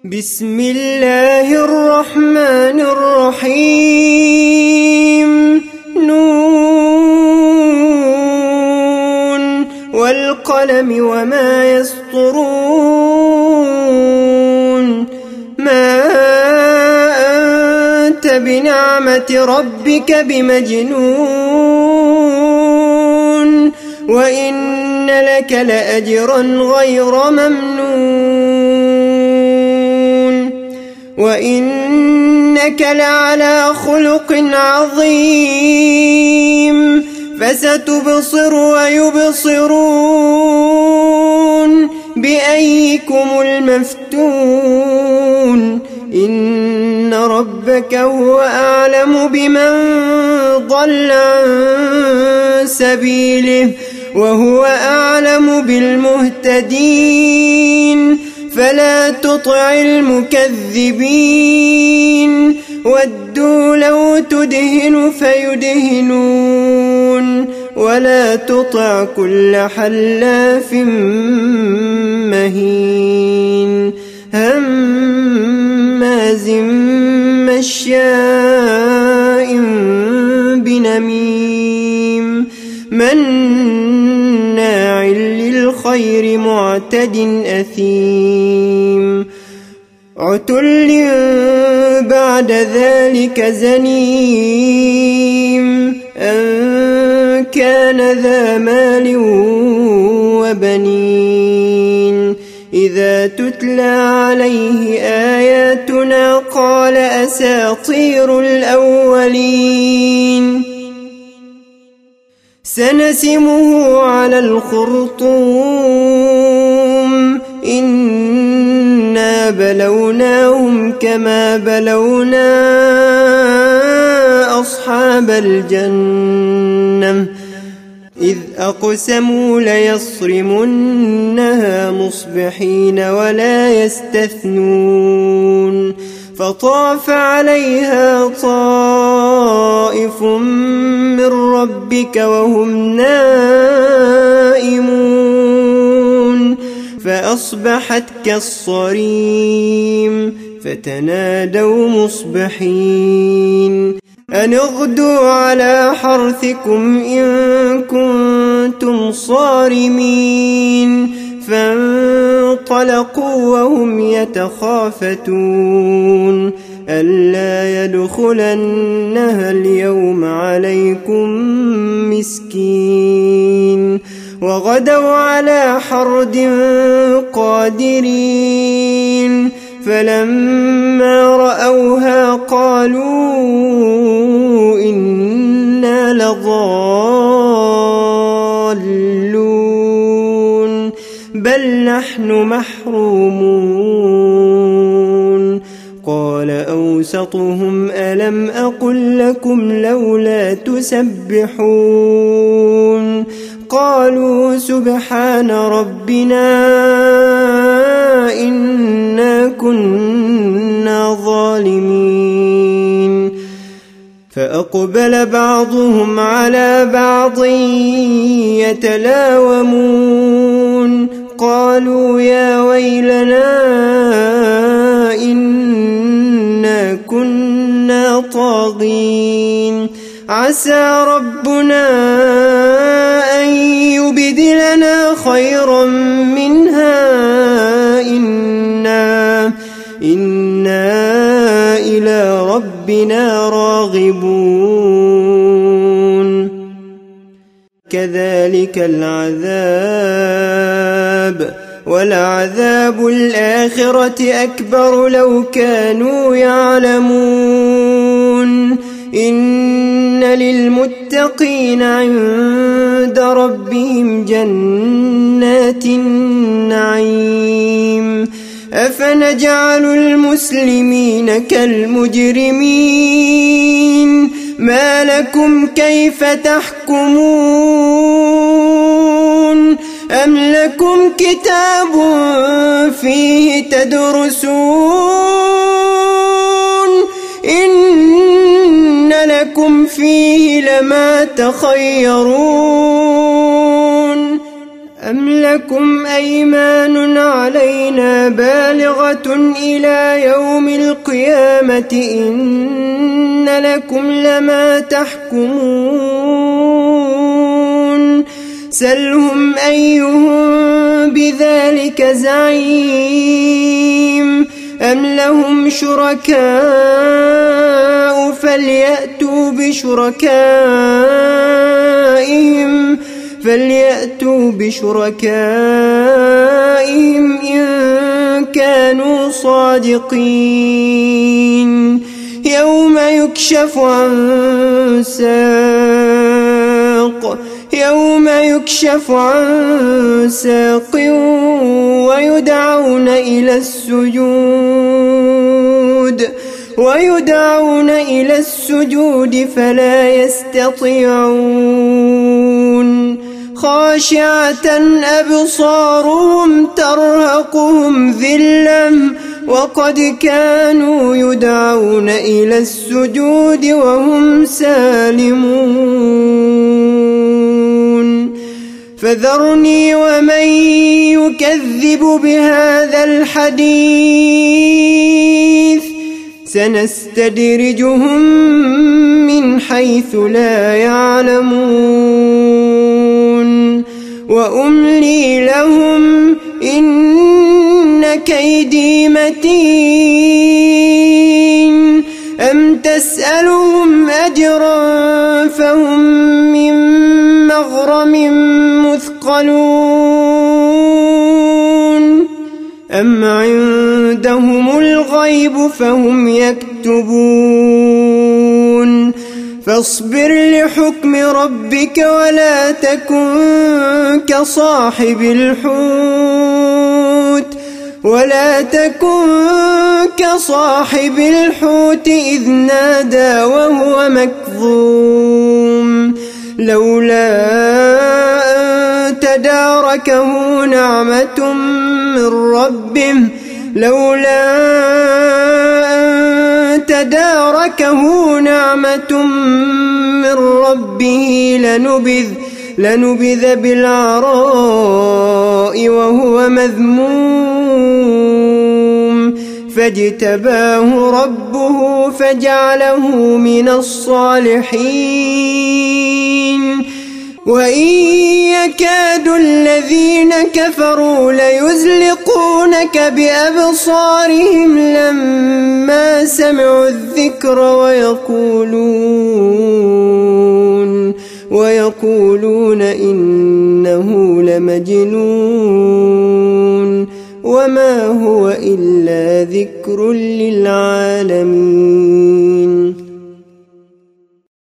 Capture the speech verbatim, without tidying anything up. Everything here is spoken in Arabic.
بسم الله الرحمن الرحيم نون والقلم وما يسطرون ما أنت بنعمة ربك بمجنون وإن لك لأجرا غير ممنون وإنك لعلى خلق عظيم فستبصر ويبصرون بأيكم المفتون إن ربك هو أعلم بمن ضل عن سبيله وهو أعلم بالمهتدين فلا تطع المكذبين ودوا لو تدهن فيدهنون ولا تطع كل حلاف مهين هماز مشاء بنميم مناع للخير معتد أثيم عتل بعد ذلك زنيم أن كان ذا مال وبنين إذا تتلى عليه آياتنا قال أساطير الأولين سنسمه على الخرطوم إنا بلوناهم كما بلونا أصحاب الجنة إذ أقسموا ليصرمنها مصبحين ولا يستثنون فطاف عليها طائف من ربك وهم نائمون فأصبحت كالصريم فتنادوا مصبحين أن اغدوا على حرثكم إن كنتم صارمين فانطلقوا وهم يتخافتون ألا يدخلنها اليوم عليكم مسكين وغدوا على حرد قادرين فلما رأوها قالوا إنا لضالون بل نحن محرومون قال أوسطهم ألم أقل لكم لولا تسبحون قالوا سبحان ربنا إنا كنا ظالمين فأقبل بعضهم على بعض يتلاومون قالوا يا ويلنا إنا كنا طاغين عسى ربنا أن يبدلنا خيرا منها إنا إنا إلى ربنا راغبون كذلك العذاب ولعذاب الآخرة أكبر لو كانوا يعلمون إن للمتقين عند ربهم جنات النعيم أفنجعل المسلمين كالمجرمين ما لكم كيف تحكمون أم لكم كتاب فيه تدرسون إن لكم فيه لما تخيرون أم لكم أيمان علينا بالغة إلى يوم القيامة إن لكم لما تحكمون سلهم أيهم بذلك زعيم أم لهم شركاء فليأتوا بشركائهم فليأتوا بشركائهم إن كانوا صادقين يوم يكشف عن ساق يوم يكشف عن ساق ويدعون إلى السجود ويدعون إلى السجود فلا يستطيعون خاشعة أبصارهم ترهقهم ذلة وقد كانوا يدعون إلى السجود وهم سالمون فذرني ومن يكذب بهذا الحديث سنستدرجهم من حيث لا يعلمون وأملي لهم إن كيدي متين أم تسألهم أجرا فهم من مغرم مثقلون أم عندهم الغيب فهم يكتبون فاصبر لحكم ربك ولا تكن كصاحب الحوت ولا تكن كصاحب الحوت إذ نادى وهو مكظوم لولا أن تداركه نعمة من ربه لولا أن تداركه نعمة من ربه لنبذ لنبذ بالعراء وهو مذموم فاجتباه ربه فجعله من الصالحين وإن يكاد الذين كفروا ليزلقونك بأبصارهم لما سمعوا الذكر ويقولون ويقولون إنه لمجنون وما هو إلا ذكر للعالمين.